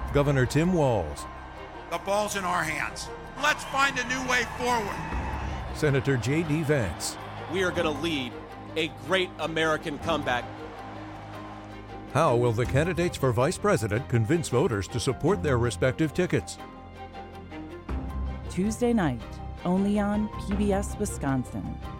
Governor Tim Walz, The ball's in our hands. Let's find a new way forward. Senator J.D. Vance. We are going to lead a great American comeback. How will the candidates for vice president convince voters to support their respective tickets? Tuesday night, only on PBS Wisconsin.